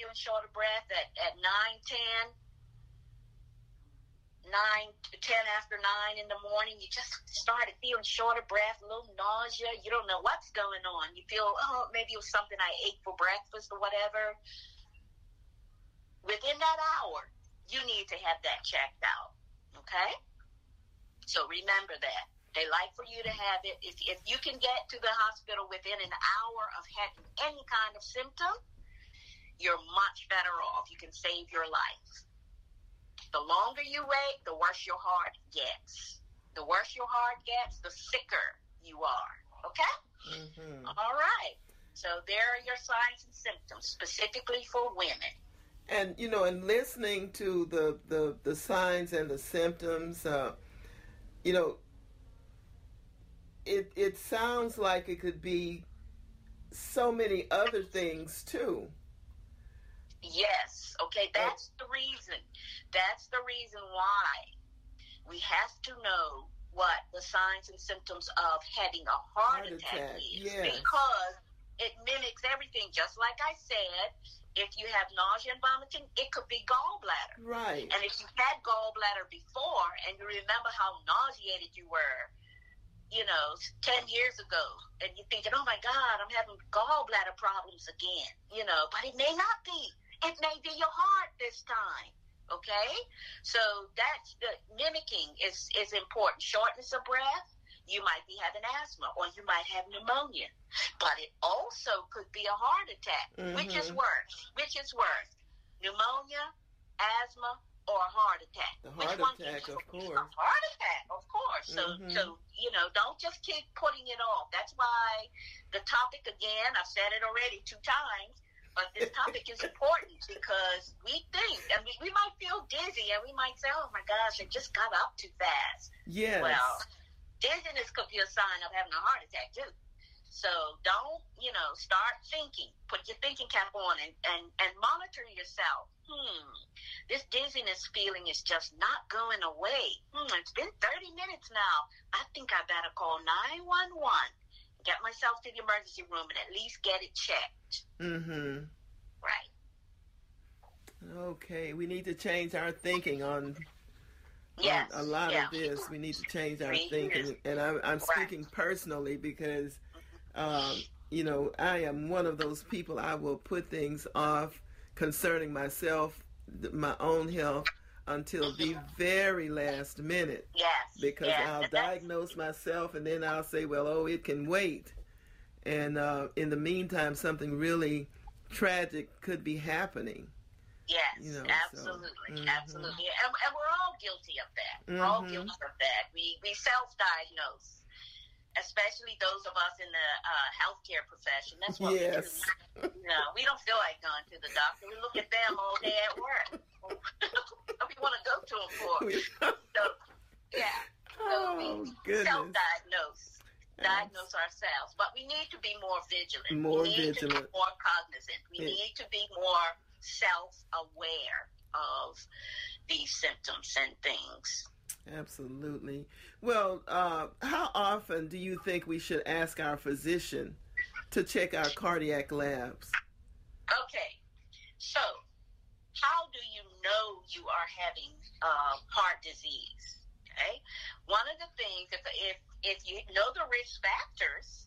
feeling short of breath at 9 to 10 after 9 in the morning, you just started feeling short of breath, a little nausea. You don't know what's going on. You feel, oh, maybe it was something I ate for breakfast or whatever. Within that hour, you need to have that checked out, okay? So remember that. They like for you to have it. If you can get to the hospital within an hour of having any kind of symptom, you're much better off. You can save your life. The longer you wait, the worse your heart gets. The worse your heart gets, the sicker you are. Okay? Mm-hmm. All right. So there are your signs and symptoms, specifically for women. And, in listening to the signs and the symptoms, it sounds like it could be so many other things, too. Yes. Okay, that's the reason. That's the reason why we have to know what the signs and symptoms of having a heart attack is. Yes. Because it mimics everything. Just like I said, if you have nausea and vomiting, it could be gallbladder. Right. And if you had gallbladder before and you remember how nauseated you were, 10 years ago, and you're thinking, oh my God, I'm having gallbladder problems again, but it may not be. It may be your heart this time. Okay? So that's the mimicking is important. Shortness of breath, you might be having asthma or you might have pneumonia. But it also could be a heart attack. Mm-hmm. Which is worse? Pneumonia, asthma, or a heart attack? The heart attack, of course. A heart attack, of course. So, don't just keep putting it off. That's why the topic, again, I've said it already 2 times, but this topic is important because we think, and we might feel dizzy, and we might say, oh my gosh, I just got up too fast. Yes. Well, dizziness could be a sign of having a heart attack, too. So don't, start thinking. Put your thinking cap on and monitor yourself. This dizziness feeling is just not going away. It's been 30 minutes now. I think I better call 911. Get myself to the emergency room and at least get it checked. Mm-hmm. Right. Okay, we need to change our thinking on a lot of this. We need to change our thinking. And I'm speaking personally because, I am one of those people. I will put things off concerning myself, my own health, until the very last minute. Yes. Because I'll diagnose myself and then I'll say, well, it can wait. And in the meantime, something really tragic could be happening. Yes, absolutely, absolutely. And we're all guilty of that. We're all guilty of that. We self-diagnose. Especially those of us in the healthcare profession. That's what we do. We don't feel like going to the doctor. We look at them all day at work. What do we want to go to them for? So we self-diagnose ourselves. But we need to be more vigilant. We need to be more cognizant. We need to be more self-aware of these symptoms and things. Absolutely. Well, how often do you think we should ask our physician to check our cardiac labs? Okay. So, how do you know you are having heart disease? Okay. One of the things, if you know the risk factors,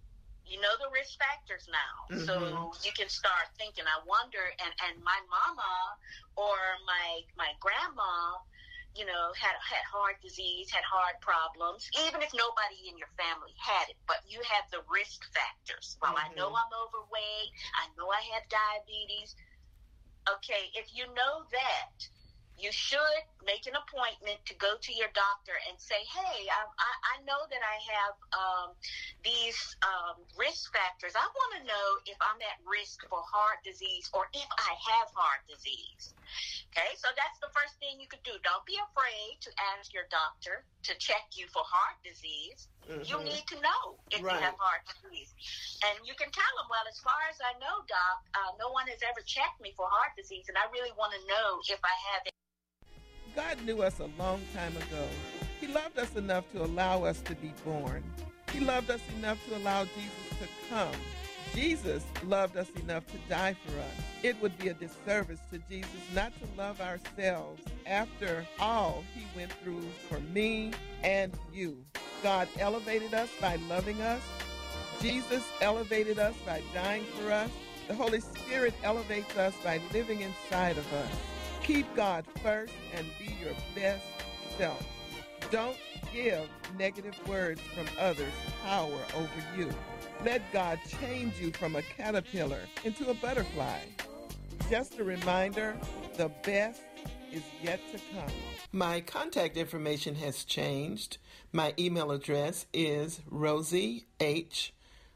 now. Mm-hmm. So you can start thinking, I wonder, and my mama or my grandma, had heart disease, had heart problems, even if nobody in your family had it, but you have the risk factors. Well, I know I'm overweight. I know I have diabetes. Okay, if you know that, you should make an appointment to go to your doctor and say, hey, I know that I have these risk factors. I want to know if I'm at risk for heart disease or if I have heart disease. Okay, so that's the first thing you could do. Don't be afraid to ask your doctor to check you for heart disease. Mm-hmm. You need to know if you have heart disease. And you can tell them, well, as far as I know, Doc, no one has ever checked me for heart disease, and I really want to know if I have it. God knew us a long time ago. He loved us enough to allow us to be born. He loved us enough to allow Jesus to come. Jesus loved us enough to die for us. It would be a disservice to Jesus not to love ourselves after all he went through for me and you. God elevated us by loving us. Jesus elevated us by dying for us. The Holy Spirit elevates us by living inside of us. Keep God first and be your best self. Don't give negative words from others power over you. Let God change you from a caterpillar into a butterfly. Just a reminder, the best is yet to come. My contact information has changed. My email address is Rosie H,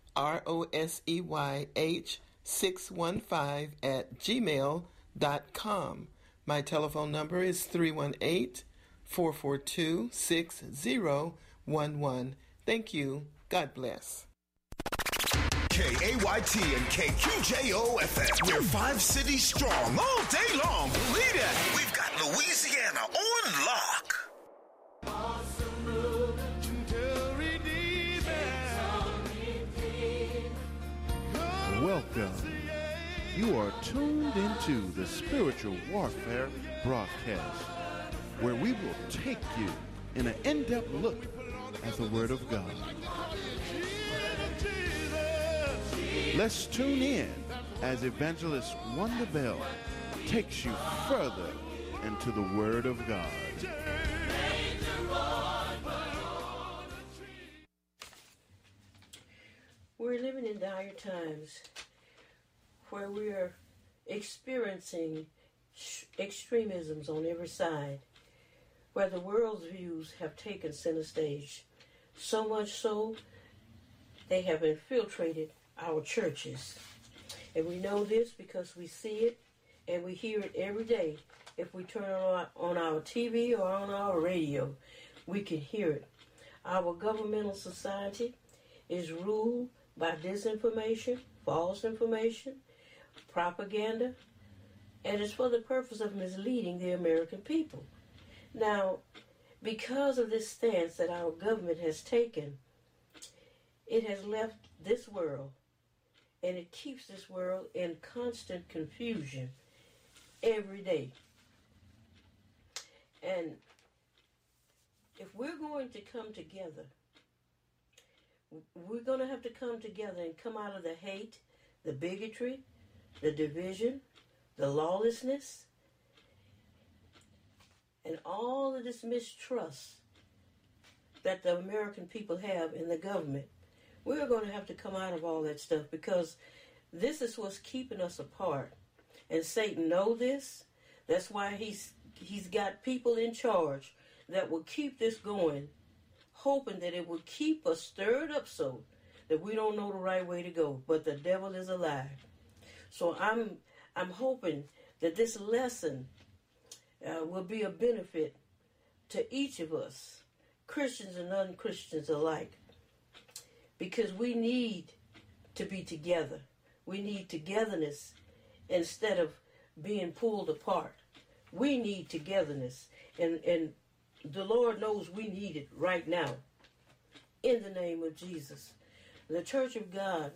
ROSEYH615 @gmail.com. My telephone number is 318-442-6011. Thank you. God bless. KAYT and KQJO-FM. We're 5 cities strong all day long. Believe that. We've got Louisiana on lock. Welcome. You are tuned into the Spiritual Warfare broadcast, where we will take you in an in-depth look at the Word of God. Let's tune in as Evangelist Wanda Bell takes you further into the Word of God. We're living in dire times where we are experiencing extremisms on every side, where the world's views have taken center stage, so much so they have infiltrated our churches. And we know this because we see it and we hear it every day. If we turn on our TV or on our radio, we can hear it. Our governmental society is ruled by disinformation, false information, propaganda, and it's for the purpose of misleading the American people. Now, because of this stance that our government has taken, it has left this world, and it keeps this world in constant confusion every day. And if we're going to come together, we're going to have to come together and come out of the hate, the bigotry, the division, the lawlessness, and all of this mistrust that the American people have in the government. We're going to have to come out of all that stuff, because this is what's keeping us apart. And Satan knows this. That's why he's got people in charge that will keep this going, hoping that it will keep us stirred up so that we don't know the right way to go. But the devil is a lie. So I'm hoping that this lesson will be a benefit to each of us, Christians and non-Christians alike, because we need to be together. We need togetherness instead of being pulled apart. We need togetherness, and the Lord knows we need it right now. In the name of Jesus. The Church of God,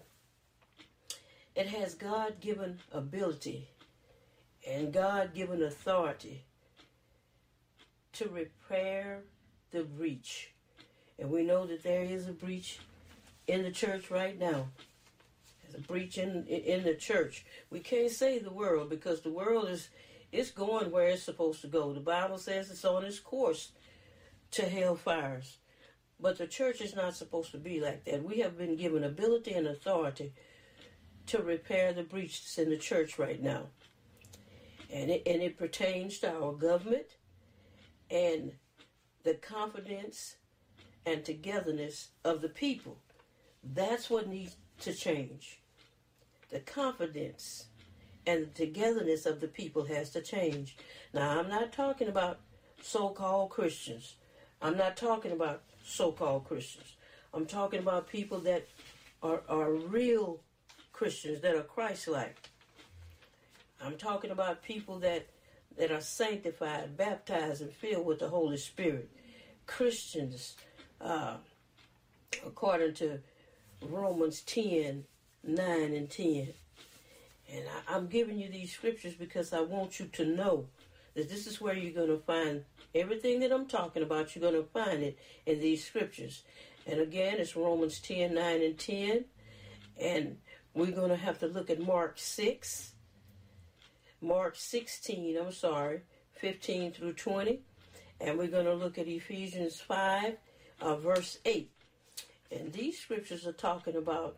it has God-given ability and God-given authority to repair the breach. And we know that there is a breach in the church right now. There's a breach in the church. We can't say the world, because the world is going where it's supposed to go. The Bible says it's on its course to hellfires. But the church is not supposed to be like that. We have been given ability and authority to repair the breaches in the church right now. And it pertains to our government and the confidence and togetherness of the people. That's what needs to change. The confidence and the togetherness of the people has to change. Now, I'm not talking about so-called Christians. I'm not talking about so-called Christians. I'm talking about people that are real Christians, that are Christ-like. I'm talking about people that are sanctified, baptized, and filled with the Holy Spirit. Christians, according to Romans 10, 9 and 10. And I'm giving you these scriptures because I want you to know that this is where you're going to find everything that I'm talking about. You're going to find it in these scriptures. And again, it's Romans 10, 9 and 10. And we're going to have to look at Mark 16, 15 through 20. And we're going to look at Ephesians 5, verse 8. And these scriptures are talking about,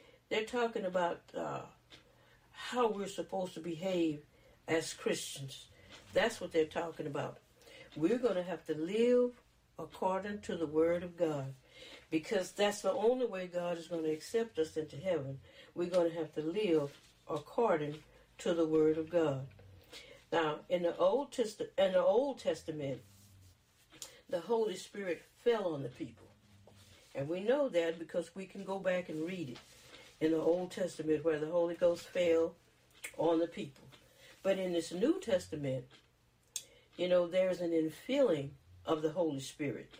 how we're supposed to behave as Christians. That's what they're talking about. We're going to have to live according to the Word of God, because that's the only way God is going to accept us into heaven. We're going to have to live according to the Word of God. Now, in the Old Testament, the Holy Spirit fell on the people. And we know that because we can go back and read it in the Old Testament where the Holy Ghost fell on the people. But in this New Testament, there's an infilling of the Holy Spirit.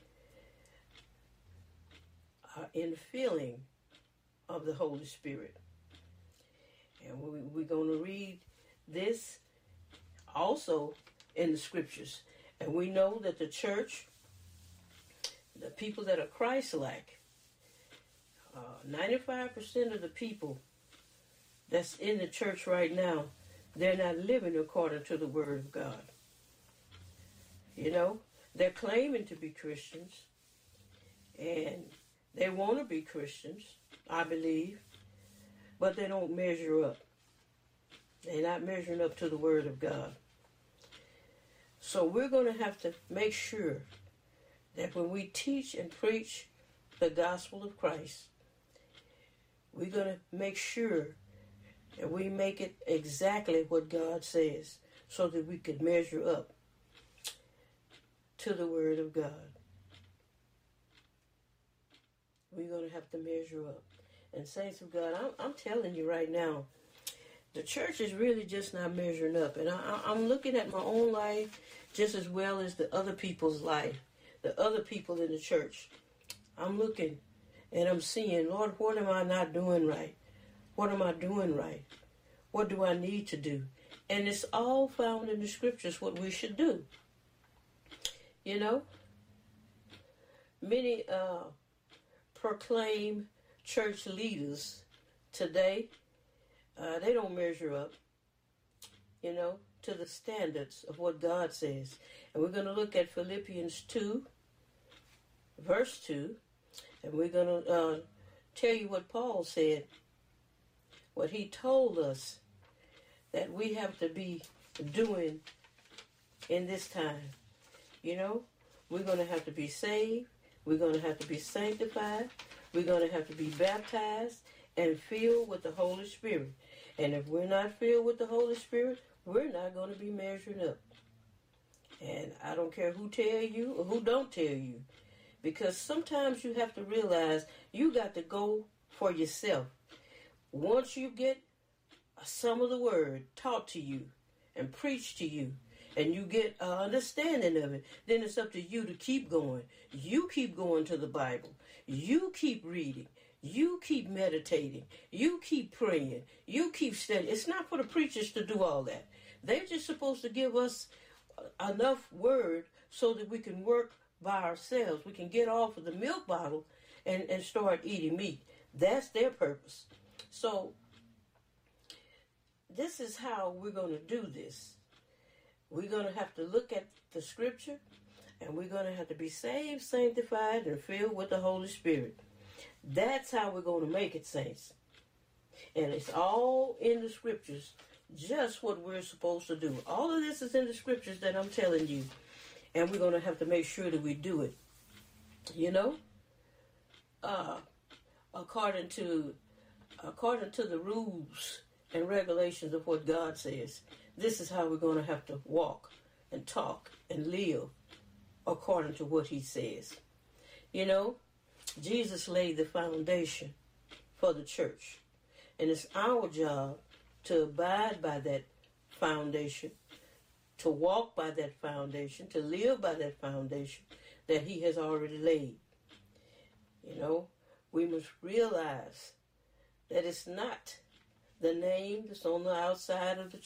Infilling of the Holy Spirit. And we're going to read this also in the scriptures. And we know that the church, the people that are Christ-like, 95% of the people that's in the church right now, they're not living according to the Word of God. They're claiming to be Christians, and they want to be Christians, I believe, but they don't measure up. They're not measuring up to the Word of God. So we're going to have to make sure that when we teach and preach the gospel of Christ, we're going to make sure that we make it exactly what God says so that we could measure up to the Word of God. We're going to have to measure up. And saints of God, I'm telling you right now, the church is really just not measuring up. And I'm looking at my own life just as well as the other people's life, the other people in the church. I'm looking and I'm seeing, Lord, what am I not doing right? What am I doing right? What do I need to do? And it's all found in the scriptures what we should do. Many proclaim church leaders today, they don't measure up, to the standards of what God says. And we're going to look at Philippians 2, verse 2, and we're going to tell you what Paul said, what he told us that we have to be doing in this time. We're going to have to be saved. We're going to have to be sanctified. We're going to have to be baptized and filled with the Holy Spirit. And if we're not filled with the Holy Spirit, we're not going to be measuring up. And I don't care who tell you or who don't tell you, because sometimes you have to realize you got to go for yourself. Once you get some of the word taught to you and preached to you, and you get an understanding of it, then it's up to you to keep going. You keep going to the Bible. You keep reading. You keep meditating. You keep praying. You keep studying. It's not for the preachers to do all that. They're just supposed to give us enough word so that we can work by ourselves. We can get off of the milk bottle and start eating meat. That's their purpose. So this is how we're going to do this. We're going to have to look at the scripture, and we're going to have to be saved, sanctified, and filled with the Holy Spirit. That's how we're going to make it, saints. And it's all in the scriptures, just what we're supposed to do. All of this is in the scriptures that I'm telling you. And we're going to have to make sure that we do it. According to the rules and regulations of what God says. This is how we're going to have to walk and talk and live according to what he says. Jesus laid the foundation for the church. And it's our job to abide by that foundation, to walk by that foundation, to live by that foundation that he has already laid. We must realize that it's not the name that's on the outside of the